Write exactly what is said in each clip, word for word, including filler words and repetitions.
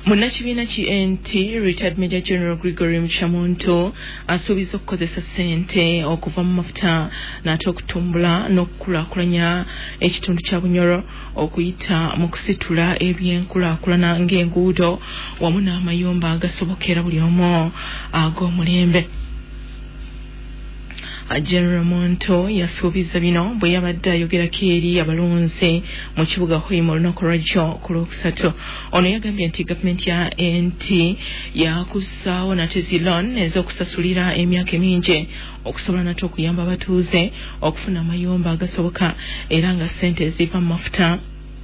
Munnakibiina ki N T Retired Major General Gregory Muchamuntu asuubiza okukozesa ssente okuva mu mafuta n'ate okutumbula n'okukulaakulanya ekitundu kya Bunyoro okuyita mu kusitula ebyenkulaakulana ng'enguudo wamu n'amayumba agasobokera buli omu ag'omulembe. General Monto yasuubiza bino bwe yabadde ayogerako eri abalonzi mu kibuga Hoima olunaku lwajjo ku Lwokusatu. Ono yagambye nti gavumenti ya N T yakussaawo nate zi loan ez'okusasulira emyaka mingi okusobola nate okuyamba abatuuze okufuna amayumba agasoboka era nga ssente eziva mu mafuta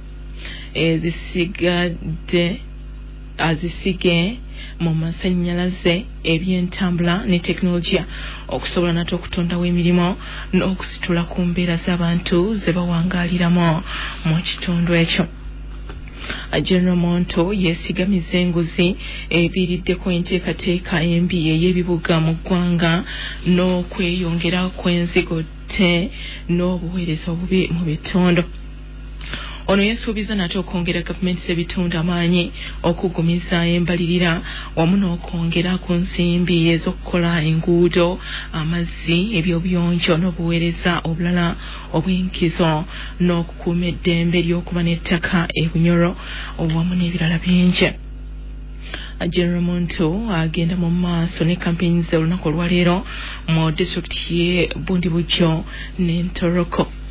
ezisigadde azisige mu masannyalaze ebyentambula ne tekinologiya okusobola nate okutondawo emirimu n'okusitula ku mbeera z'abantu ze bawangaaliramu mu kitundu ekyo. General Monto yesigamiza enguzi ebiiriddeko enteekateeka embi ey'ebibuga mu ggwanga n'okweyongera kw'enzigo te n'obuweereza obubi mu bitundu. Ono yesuubiza nate okwongera gavumenti z'ebitundu amaanyi okugumiza embalirira wamu n'okwongera ku nsimbi ez'okukola enguudo, amazzi, ebyobuyonjo n'obuweereza obulala obw'enkizo n'okukuuma eddembe ly'okuba n'ettaka e Bunyoro wamu n'ebirala bingi. General Monto agenda mu maaso ne campaigns olunaku olwaleero mu disitulikiti y'e Bundibugyo ne Ntoroko.